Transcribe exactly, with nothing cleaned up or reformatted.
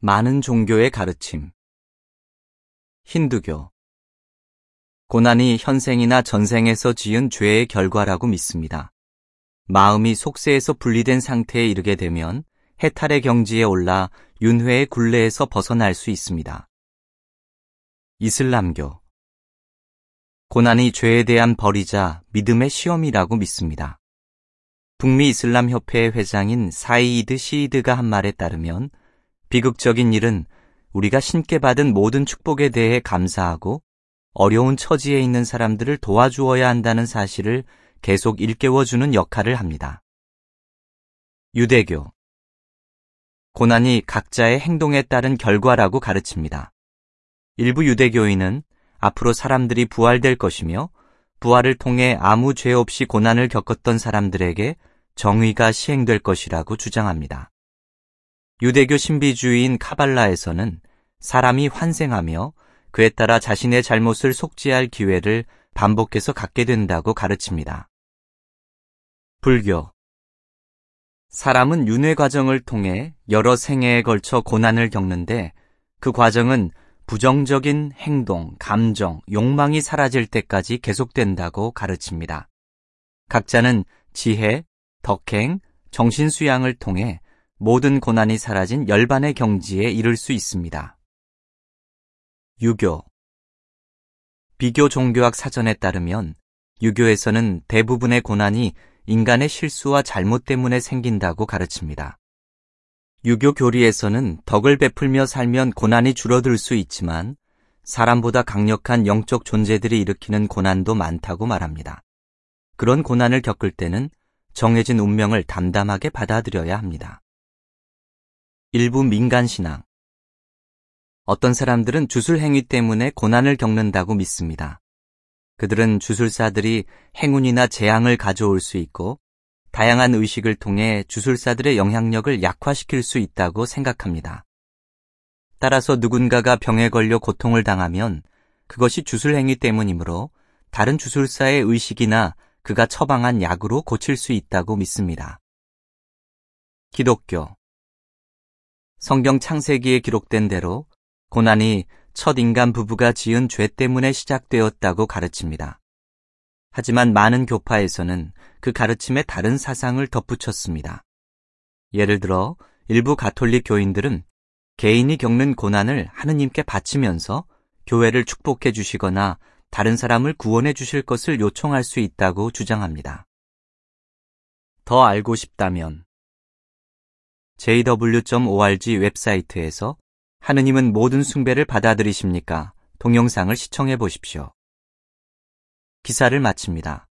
많은 종교의 가르침. 힌두교. 고난이 현생이나 전생에서 지은 죄의 결과라고 믿습니다. 마음이 속세에서 분리된 상태에 이르게 되면 해탈의 경지에 올라 윤회의 굴레에서 벗어날 수 있습니다. 이슬람교. 고난이 죄에 대한 벌이자 믿음의 시험이라고 믿습니다. 북미 이슬람 협회의 회장인 사이이드 시이드가 한 말에 따르면 비극적인 일은 우리가 신께 받은 모든 축복에 대해 감사하고 어려운 처지에 있는 사람들을 도와주어야 한다는 사실을 계속 일깨워주는 역할을 합니다. 유대교. 고난이 각자의 행동에 따른 결과라고 가르칩니다. 일부 유대교인은 앞으로 사람들이 부활될 것이며 부활을 통해 아무 죄 없이 고난을 겪었던 사람들에게 정의가 시행될 것이라고 주장합니다. 유대교 신비주의인 카발라에서는 사람이 환생하며 그에 따라 자신의 잘못을 속죄할 기회를 반복해서 갖게 된다고 가르칩니다. 불교. 사람은 윤회 과정을 통해 여러 생애에 걸쳐 고난을 겪는데 그 과정은 부정적인 행동, 감정, 욕망이 사라질 때까지 계속된다고 가르칩니다. 각자는 지혜, 덕행, 정신수양을 통해 모든 고난이 사라진 열반의 경지에 이를 수 있습니다. 유교. 비교 종교학 사전에 따르면 유교에서는 대부분의 고난이 인간의 실수와 잘못 때문에 생긴다고 가르칩니다. 유교 교리에서는 덕을 베풀며 살면 고난이 줄어들 수 있지만 사람보다 강력한 영적 존재들이 일으키는 고난도 많다고 말합니다. 그런 고난을 겪을 때는 정해진 운명을 담담하게 받아들여야 합니다. 일부 민간신앙. 어떤 사람들은 주술 행위 때문에 고난을 겪는다고 믿습니다. 그들은 주술사들이 행운이나 재앙을 가져올 수 있고 다양한 의식을 통해 주술사들의 영향력을 약화시킬 수 있다고 생각합니다. 따라서 누군가가 병에 걸려 고통을 당하면 그것이 주술 행위 때문이므로 다른 주술사의 의식이나 그가 처방한 약으로 고칠 수 있다고 믿습니다. 기독교. 성경 창세기에 기록된 대로 고난이 첫 인간 부부가 지은 죄 때문에 시작되었다고 가르칩니다. 하지만 많은 교파에서는 그 가르침에 다른 사상을 덧붙였습니다. 예를 들어 일부 가톨릭 교인들은 개인이 겪는 고난을 하느님께 바치면서 교회를 축복해 주시거나 다른 사람을 구원해 주실 것을 요청할 수 있다고 주장합니다. 더 알고 싶다면 제이 더블유 점 오알지 웹사이트에서 하느님은 모든 숭배를 받아들이십니까? 동영상을 시청해 보십시오. 기사를 마칩니다.